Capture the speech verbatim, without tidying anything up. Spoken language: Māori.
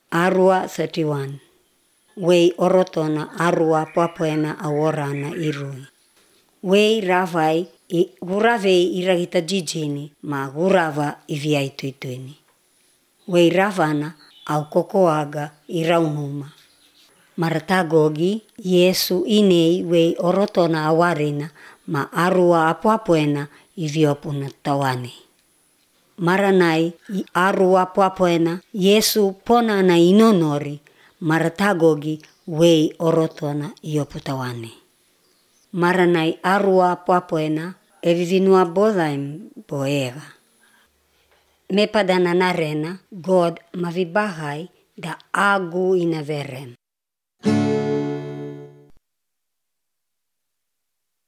Arua thirty-one. Wei orotona arua poapoena aworana irui. Wei ravai i guravei iragita jijini ma gurava iviai tuituini. Wei ravana au kokoaga iraunuma. Maratagogi Yesu inei wei orotona awarina ma arua apoapoena iviopuna tawane. Maranai i arua apoapoena Yesu ponana inonori maratagogi wei orotona ioputawane. Maranai arua apoapoena evivinua bothaim boega. Mepadana narena God mavibahai da agu ina verem.